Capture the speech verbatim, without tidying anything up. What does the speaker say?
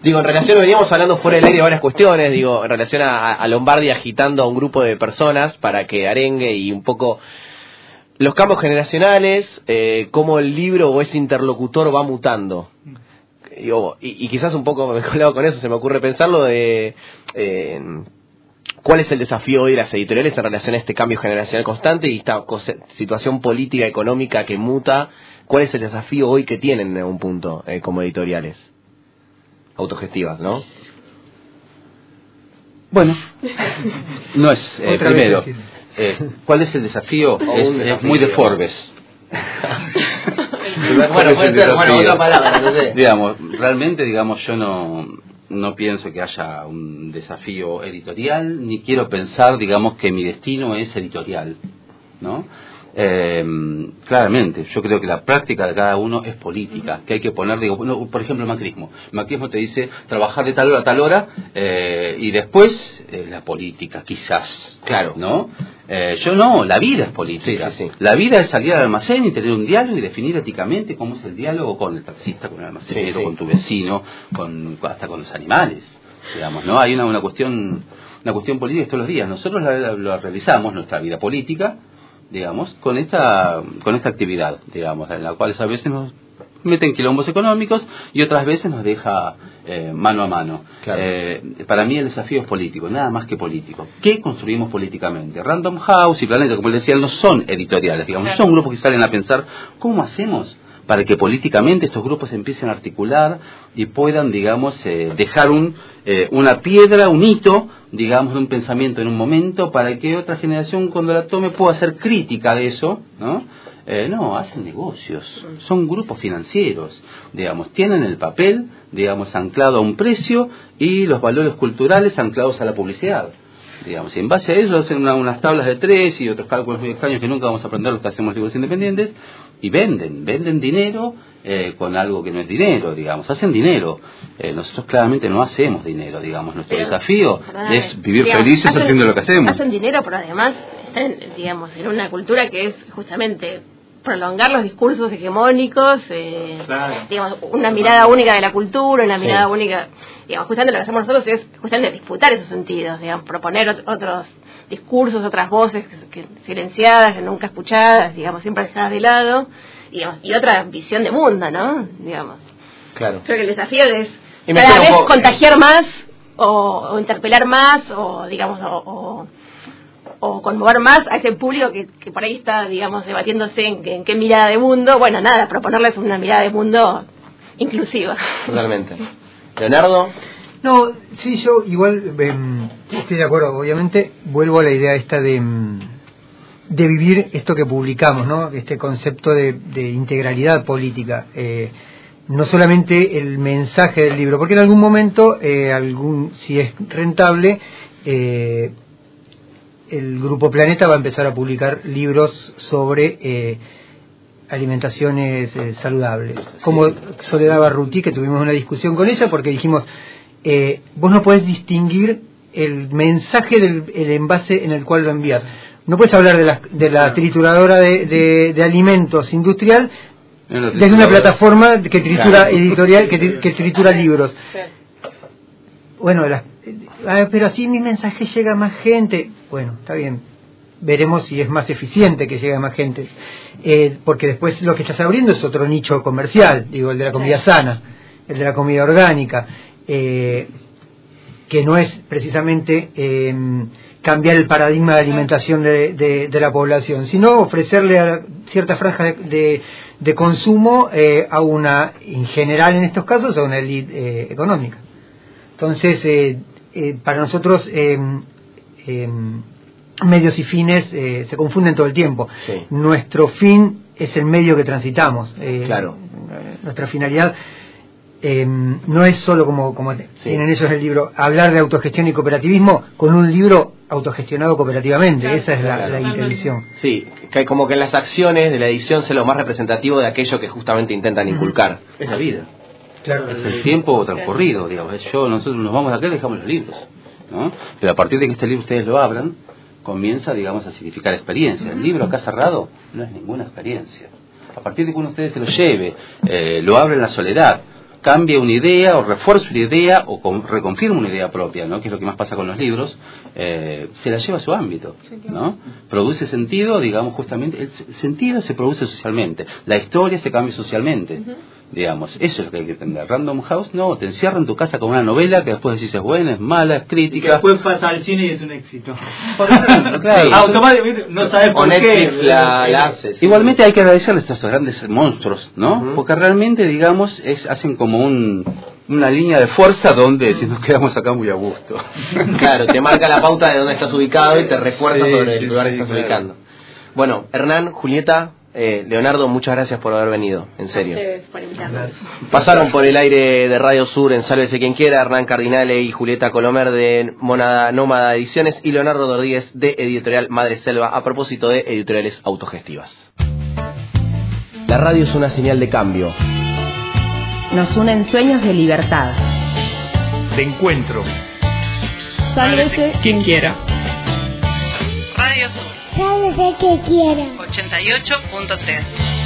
Digo, en relación, veníamos hablando fuera del aire de varias cuestiones, digo, en relación a, a Lombardi agitando a un grupo de personas para que arengue y un poco los cambios generacionales, eh, cómo el libro o ese interlocutor va mutando. Digo, y, y quizás un poco me colado con eso, se me ocurre pensarlo de eh, cuál es el desafío hoy de las editoriales en relación a este cambio generacional constante y esta situación política, económica que muta. ¿Cuál es el desafío hoy que tienen en un punto eh, como editoriales autogestivas, no? Bueno, no es eh, primero. Eh, ¿Cuál es el desafío? Es, desafío. es muy de Forbes. Bueno, puede ser, bueno, otra palabra, no sé. Digamos, realmente, digamos, yo no, no pienso que haya un desafío editorial, ni quiero pensar, digamos, que mi destino es editorial, ¿no? Eh, claramente, yo creo que la práctica de cada uno es política, que hay que poner, digo, bueno, por ejemplo, el macrismo. El macrismo te dice trabajar de tal hora a tal hora eh, y después eh, la política, quizás, claro, ¿no? Eh, yo no, la vida es política. Sí, sí, sí. La vida es salir al almacén y tener un diálogo y definir éticamente cómo es el diálogo con el taxista, con el almacenero, sí, sí. con tu vecino, con, hasta con los animales, digamos, ¿no? Hay una, una cuestión una cuestión política todos los días. Nosotros la, la, la realizamos, nuestra vida política, digamos, con esta con esta actividad, digamos, en la cual a veces nos meten quilombos económicos y otras veces nos deja eh, mano a mano. Claro. Eh, para mí el desafío es político, nada más que político. ¿Qué construimos políticamente? Random House y Planeta, como les decía, no son editoriales, digamos, claro. Son grupos que salen a pensar cómo hacemos para que políticamente estos grupos empiecen a articular y puedan, digamos, eh, dejar un eh, una piedra, un hito, digamos, de un pensamiento en un momento, para que otra generación cuando la tome pueda hacer crítica de eso, ¿no? Eh, no, hacen negocios, son grupos financieros, digamos, tienen el papel, digamos, anclado a un precio y los valores culturales anclados a la publicidad. Digamos, y en base a eso hacen una, unas tablas de tres y otros cálculos muy extraños que nunca vamos a aprender los que hacemos libros independientes, y venden, venden dinero eh, con algo que no es dinero, digamos, hacen dinero. Eh, nosotros claramente no hacemos dinero, digamos, nuestro pero, desafío perdóname, es vivir digamos, felices hacen, haciendo lo que hacemos. Hacen dinero, pero además están, digamos, en una cultura que es justamente prolongar los discursos hegemónicos, eh, claro. digamos, una mirada única de la cultura, una mirada sí. única, digamos, justamente lo que hacemos nosotros es justamente disputar esos sentidos, digamos, proponer ot- otros discursos, otras voces que, que silenciadas, que nunca escuchadas, digamos, siempre dejadas de lado, digamos, y otra visión de mundo, ¿no? Digamos. Claro. Creo que el desafío es cada vez poco, contagiar más o, o interpelar más o, digamos, o, o o conmover más a ese público que, que por ahí está, digamos, debatiéndose en, en qué mirada de mundo. Bueno, nada, proponerles una mirada de mundo inclusiva. Totalmente. Leonardo. No, sí, yo igual eh, estoy de acuerdo. Obviamente vuelvo a la idea esta de, de vivir esto que publicamos, ¿no? Este concepto de, de integralidad política. Eh, no solamente el mensaje del libro, porque en algún momento, eh, algún si es rentable, eh, el Grupo Planeta va a empezar a publicar libros sobre eh, alimentaciones eh, saludables. Como Soledad Barruti, que tuvimos una discusión con ella, porque dijimos, eh, vos no podés distinguir el mensaje del el envase en el cual lo envías. No puedes hablar de la, de la trituradora de, de, de alimentos industrial desde una plataforma que tritura editorial, que, que tritura libros. Bueno, las, ah, pero así mi mensaje llega a más gente. Bueno, está bien. Veremos si es más eficiente que llegue a más gente. Eh, porque después lo que estás abriendo es otro nicho comercial, digo, el de la comida sana, el de la comida orgánica, eh, que no es precisamente eh, cambiar el paradigma de alimentación de, de, de la población, sino ofrecerle a cierta franja de, de, de consumo eh, a una, en general en estos casos, a una élite eh, económica. Entonces, eh, eh, para nosotros, eh, eh, medios y fines eh, se confunden todo el tiempo. Sí. Nuestro fin es el medio que transitamos. Eh, claro. Nuestra finalidad eh, no es solo, como, como sí. tienen ellos el libro, hablar de autogestión y cooperativismo con un libro autogestionado cooperativamente. Claro. Esa es la, claro. la intención. Sí, que como que en las acciones de la edición sea lo más representativo de aquello que justamente intentan inculcar. Es la vida. Claro, es el tiempo transcurrido, digamos. Yo, nosotros nos vamos de acá y dejamos los libros, ¿no? Pero a partir de que este libro ustedes lo abran, comienza, digamos, a significar experiencia. El libro acá cerrado no es ninguna experiencia. A partir de que uno de ustedes se lo lleve, eh, lo abre en la soledad, cambia una idea o refuerza una idea o con, reconfirma una idea propia, ¿no? Que es lo que más pasa con los libros, eh, se la lleva a su ámbito, ¿no? Produce sentido, digamos, justamente, el sentido se produce socialmente, la historia se cambia socialmente. Uh-huh. Digamos, eso es lo que hay que entender. Random House, no, te encierra en tu casa con una novela que después decís es buena, es mala, es crítica. Que después pasa al cine y es un éxito. Por ejemplo, claro. Automáticamente no sabes por Netflix qué. La, la hace, sí. Igualmente hay que agradecerles a estos grandes monstruos, ¿no? Uh-huh. Porque realmente, digamos, es, hacen como un, una línea de fuerza donde si nos quedamos acá muy a gusto. Claro, te marca la pauta de dónde estás ubicado y te recuerda sí, sobre sí, el lugar sí, que estás claro. ubicando. Bueno, Hernán, Julieta, Eh, Leonardo, muchas gracias por haber venido, en serio. Por invitarnos. Pasaron por el aire de Radio Sur en Sálvese Quien Quiera, Hernán Cardinale y Julieta Colomer de Mónada Nómada Ediciones y Leonardo Rodríguez de Editorial Madre Selva a propósito de editoriales autogestivas. La radio es una señal de cambio. Nos unen sueños de libertad. De encuentro. Sálvese quien quiera. Radio Sur. Sálvese quien quiera. ochenta y ocho punto tres.